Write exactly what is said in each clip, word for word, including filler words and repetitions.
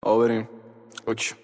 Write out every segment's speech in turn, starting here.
آوریم اوکی.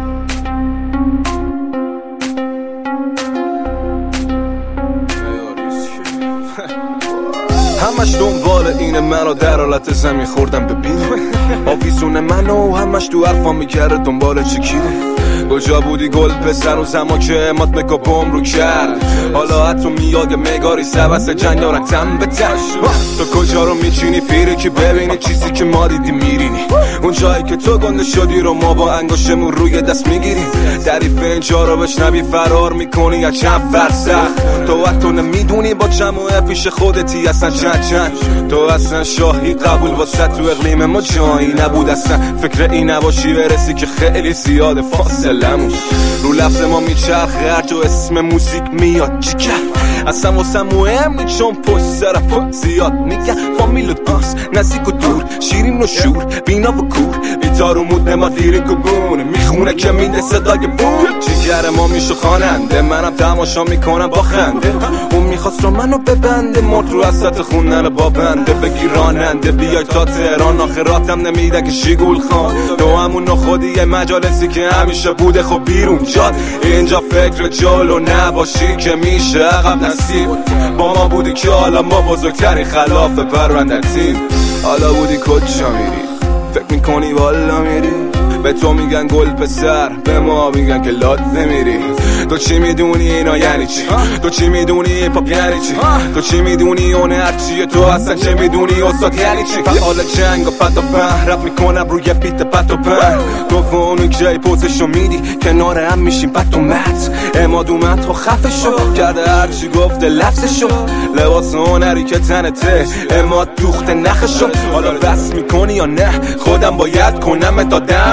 همش دنبال اینه منو در حالت زمین خوردم ببین آویزون منو همش تو حرفا میگره دنبال چی کیره. کجا بودی گل پسر اون زمان که امات مکابوم رو کرد؟ حالا حتی میاد یه مگاری سبس جنگ دارن تم به تم. تو کجا رو میچینی فیره که ببینی چیزی که ما دیدی میرینی؟ اون جایی که تو گنده شدی رو ما با انگشتمون روی دست میگیریم. تعریف اینجا رو بشنوی فرار میکنی یا چند فرسخ. تو حتی نمیدونی با جمعه پیش خودتی اصلا چند چند. تو اصلا شاهی قبول واسه تو اقلیم ما جایی نبود اصلا. فکر این نباشی برسی که خیلی زیاده فاصلمون. رو لفظ ما میچرخه هر جو اسم موزیک میاد چیکه اصلا واسه مهم نی چون پشت سر پا زیاد میگه فامیل و داست نزدیک و دور شیرین و شور بینا و کور بیتار و مود ما دیری کبونه میخونه که میده صدای بور. جیگر ما میشو خواننده منم تماشا میکنم با خنده. اون میخواست رو منو ببنده مرد رو وسط خوندن با بنده. بگی راننده بیای تا تهران آخراتم نمیده که شیگول خان. تو همون خودی مجالسی که همیشه بوده خب بیرون جاد. اینجا فکر جلو نباشی که میشه عقب نصیب. با ما بودی که حالا ما بزرگتری خلاف پروندتیم. حالا بودی کجا میری فکر میکنی والا میری. به تو میگن گل پسر به ما میگن که لاد نمیری. تو چی میدونی اینا یعنی چی؟ تو چی میدونی پاپ یعنی چی؟ تو چی میدونی اون هرچیه؟ تو اصلا چه میدونی استاد یعنی چی؟ فعال جنگ و پت و پن رپ میکنم روی بیت پت و پن. تو فونو که پوزشو میدی کنار هم میشیم پت و مت. اماد اومد تو خفه شو کرده هرچی گفته لفظشو. لباس هنری که تنته اماد دوخته نخشو. حالا بس میکنی یا نه خودم باید کنم دادم.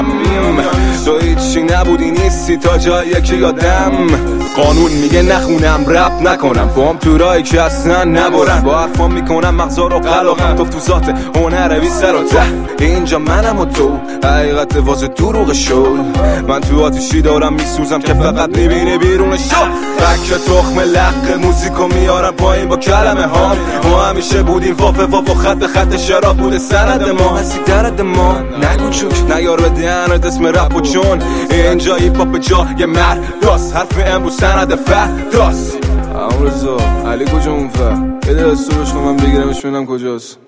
تو هیچی نبودی نیستی تا جایی که یادم. قانون میگه نخونم رپ نکنم بام تو رایی که اصلا نبرن. با حرفا میکنم مغزا رو قلقم. تو تو ذات هنروی سر و ته اینجا منم و تو حقیقت واسه دروغ شد. من تو آتیشی دارم میسوزم که فقط میبینی بیرون شد. فکر تخم لق موزیکو میارم پایین با کلمه ها. ما همیشه بودیم وافه وافه خط به خط شراب بوده سند ما. هستی درد ما نگو چوک نیار به دیانت اسم رپ و چون اینجا ای پاپ جا یه مرد راست. حرف امروز سند فرد راست. همون رزا علی کجا اون فر بده دستورش کن من بگیرمش ببینم کجاست.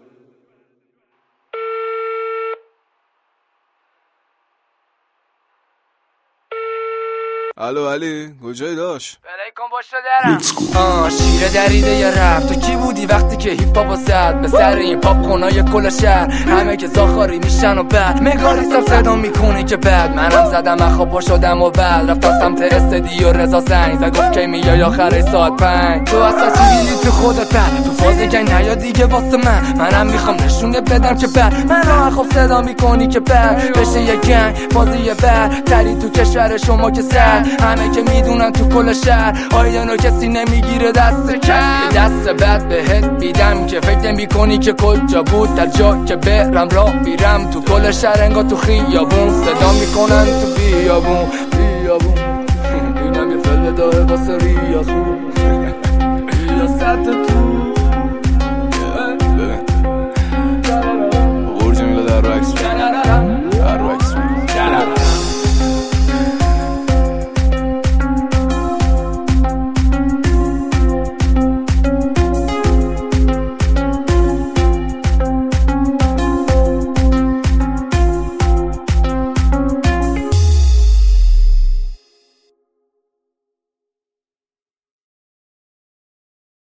الو علی کجایی داشت؟ بلیکن باشه درم آه شیره دریده یا رفت. تو کی بودی وقتی که هیپ هاپو زد به سر این پاپ خونای کل شهر؟ همه که زاخاری میشن و بعد مگاریستم صدا میکنی که بعد منم زدم اخوابا شدم و بعد رفتم سمت استدیو رضا زنگ زد گفت کی میای آخر ساعت پنج. تو اصلا چیلی تو خودت بعد تو فاز گنگ نیا دیگه واسه من. منم میخوام نشونه بدم که بعد منو اخواب صدا میکنی که بعد بشه یه گنگ بازی بعد تری تو کشور شما که سر. همه که میدونن تو کل شهر آیدنو کسی نمیگیره دست کم. دست بعد بهت بیدم که فکر نمی کنی که کجا بود در جا که برم راه بیرم. تو کل شهر انگار تو خیابون صدا میکنن تو بیابون بیابون. اینم یه فل داره واسه ریاضون ریاست تو برج میلا در رو عکس